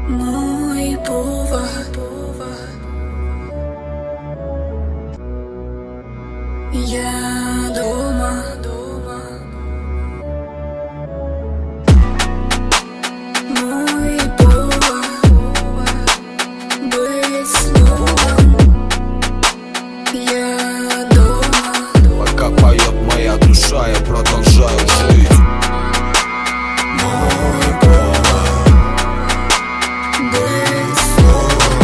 мой повод. Я дома. Мой повод быть снова. Я дома. Пока поет моя душа, я продолжаю жить. Мой повод быть снова.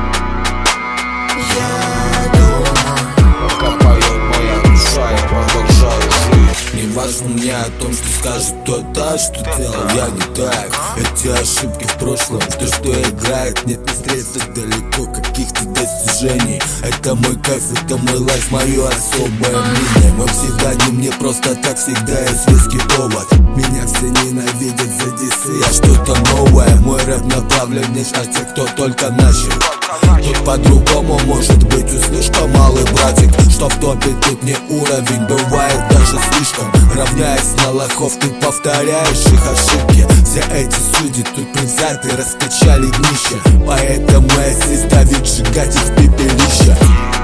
Я дома. Пока поет моя душа, я продолжаю жить. Не важно мне о том, что скажет кто-то, что делал я не так. Эти ошибки в прошлом, что играет. Нет ни средств далеко каких-то достижений. Это мой кайф, это мой лайф, мое особое мнение. Мой псевдоним не просто так, всегда есть веский повод. Меня все ненавидят за дисы, я что-то новое. Мой рэп направлен лишь на тех, кто только начал. Тут по-другому может быть, услышка, малый братик. Что в топе тут не уровень, бывает даже слишком. Равняясь на лохов, ты повторяешь их ошибки. Все эти судьи тут призяты, раскачали днище. Поэтому я здесь давить, сжигать их в пепелище.